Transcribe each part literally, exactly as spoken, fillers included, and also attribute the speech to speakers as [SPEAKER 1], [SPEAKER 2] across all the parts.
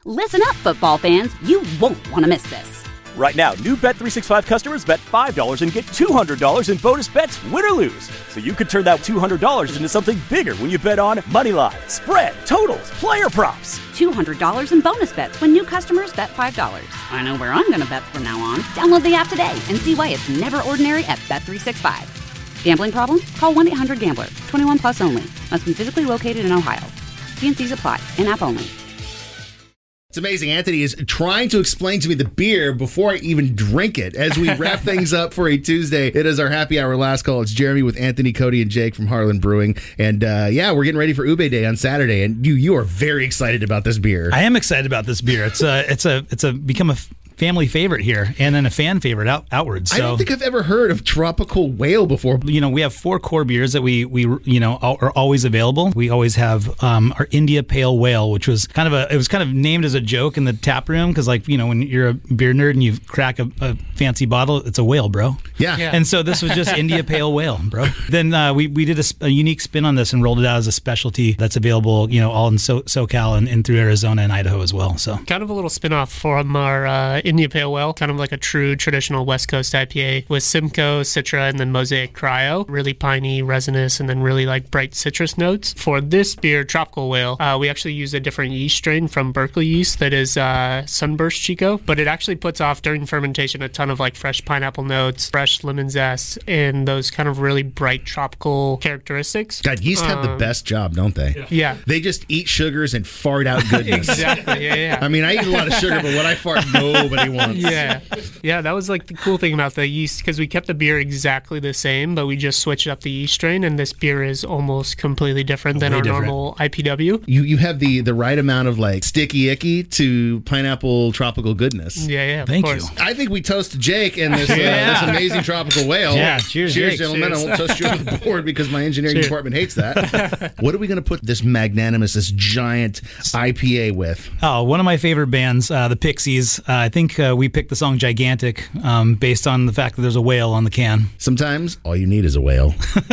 [SPEAKER 1] Listen up, football fans. You won't want to miss this.
[SPEAKER 2] Right now, new Bet three sixty-five customers bet five dollars and get two hundred dollars in bonus bets, win or lose. So you could turn that two hundred dollars into something bigger when you bet on money line, spread, totals, player props.
[SPEAKER 1] two hundred dollars in bonus bets when new customers bet five dollars. I know where I'm going to bet from now on. Download the app today and see why it's never ordinary at Bet three sixty-five. Gambling problem? Call one eight hundred gambler. twenty-one plus only. Must be physically located in Ohio. T and C's apply. In-app only.
[SPEAKER 3] It's amazing. Anthony is trying to explain to me the beer before I even drink it. As we wrap things up for a Tuesday, it is our happy hour last call. It's Jeremy with Anthony, Cody, and Jake from Harlan Brewing. And uh, yeah, we're getting ready for Ube Day on Saturday. And you you are very excited about this beer.
[SPEAKER 4] I am excited about this beer. It's a it's a it's a become a family favorite here, and then a fan favorite out, outwards. So,
[SPEAKER 3] I don't think I've ever heard of Tropical Whale before.
[SPEAKER 4] You know, we have four core beers that we, we you know, are always available. We always have um, our India Pale Whale, which was kind of a, it was kind of named as a joke in the tap room, because, like, you know, when you're a beer nerd and you crack a, a fancy bottle, it's a whale, bro.
[SPEAKER 3] Yeah. yeah.
[SPEAKER 4] And so this was just India Pale Whale, bro. Then uh, we, we did a, a unique spin on this and rolled it out as a specialty that's available, you know, all in so, SoCal and, and through Arizona and Idaho as well. So
[SPEAKER 5] kind of a little spin-off from our uh, India Pale Whale, kind of like a true traditional West Coast I P A with Simcoe, Citra, and then Mosaic Cryo. Really piney, resinous, and then really like bright citrus notes. For this beer, Tropical Whale, uh, we actually use a different yeast strain from Berkeley yeast that is uh, Sunburst Chico, but it actually puts off during fermentation a ton of like fresh pineapple notes, fresh lemon zest, and those kind of really bright tropical characteristics.
[SPEAKER 3] God, yeast um, have the best job, don't they?
[SPEAKER 5] Yeah. yeah.
[SPEAKER 3] They just eat sugars and fart out goodness.
[SPEAKER 5] Exactly, yeah, yeah.
[SPEAKER 3] I mean, I eat a lot of sugar, but what I fart, nobody wants.
[SPEAKER 5] Yeah. Yeah, that was like the cool thing about the yeast, because we kept the beer exactly the same, but we just switched up the yeast strain, and this beer is almost completely different than our different. normal I P W.
[SPEAKER 3] You you have the, the right amount of like sticky icky to pineapple tropical goodness.
[SPEAKER 5] Yeah, yeah, of
[SPEAKER 4] Thank
[SPEAKER 5] course.
[SPEAKER 4] you.
[SPEAKER 3] I think we toast Jake and this, yeah. uh, this amazing tropical whale.
[SPEAKER 4] Yeah, cheers,
[SPEAKER 3] cheers,
[SPEAKER 4] Jake.
[SPEAKER 3] gentlemen.
[SPEAKER 5] Cheers.
[SPEAKER 3] I won't toast you over the board because my engineering
[SPEAKER 5] cheers.
[SPEAKER 3] department hates that. What are we going to put this magnanimous, this giant I P A with?
[SPEAKER 4] Oh, one of my favorite bands, uh, the Pixies. Uh, I think uh, we picked the song Gigantic um, based on the fact that there's a whale on the can.
[SPEAKER 3] Sometimes all you need is a whale.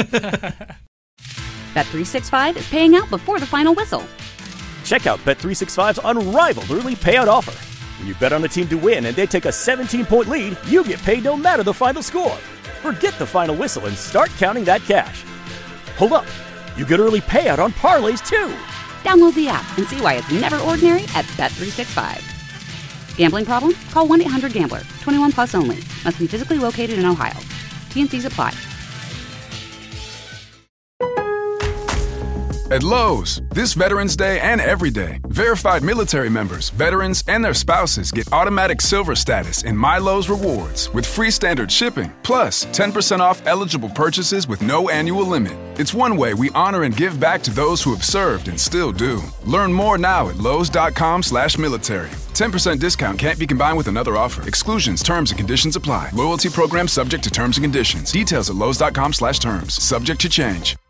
[SPEAKER 1] Bet three sixty-five is paying out before the final whistle.
[SPEAKER 2] Check out Bet three sixty-five's unrivaled early payout offer. When you bet on a team to win and they take a seventeen-point lead, you get paid no matter the final score. Forget the final whistle and start counting that cash. Hold up. You get early payout on parlays, too.
[SPEAKER 1] Download the app and see why it's never ordinary at Bet three sixty-five. Gambling problem? Call one eight hundred gambler. twenty-one plus only. Must be physically located in Ohio. T and C's apply.
[SPEAKER 6] At Lowe's, this Veterans Day and every day, verified military members, veterans, and their spouses get automatic silver status in My Lowe's Rewards with free standard shipping, plus ten percent off eligible purchases with no annual limit. It's one way we honor and give back to those who have served and still do. Learn more now at lowes.com slash military. ten percent discount can't be combined with another offer. Exclusions, terms, and conditions apply. Loyalty program subject to terms and conditions. Details at lowes.com slash terms. Subject to change.